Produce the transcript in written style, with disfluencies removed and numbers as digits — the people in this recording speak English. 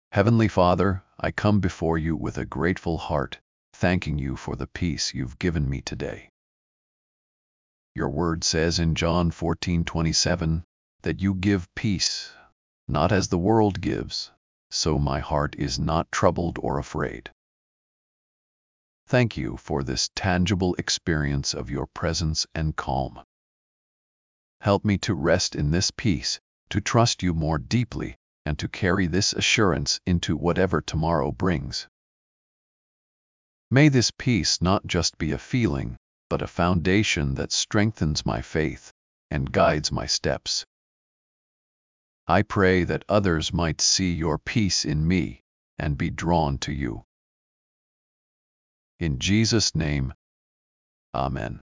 Heavenly Father, I come before you with a grateful heart, thanking you for the peace you've given me today. Your word says in John 14:27 that you give peace, not as the world gives, so my heart is not troubled or afraid. Thank you for this tangible experience of your presence and calm. Help me to rest in this peace, to trust you more deeply, and to carry this assurance into whatever tomorrow brings. May this peace not just be a feeling, but a foundation that strengthens my faith and guides my steps. I pray that others might see your peace in me and be drawn to you. In Jesus' name, Amen.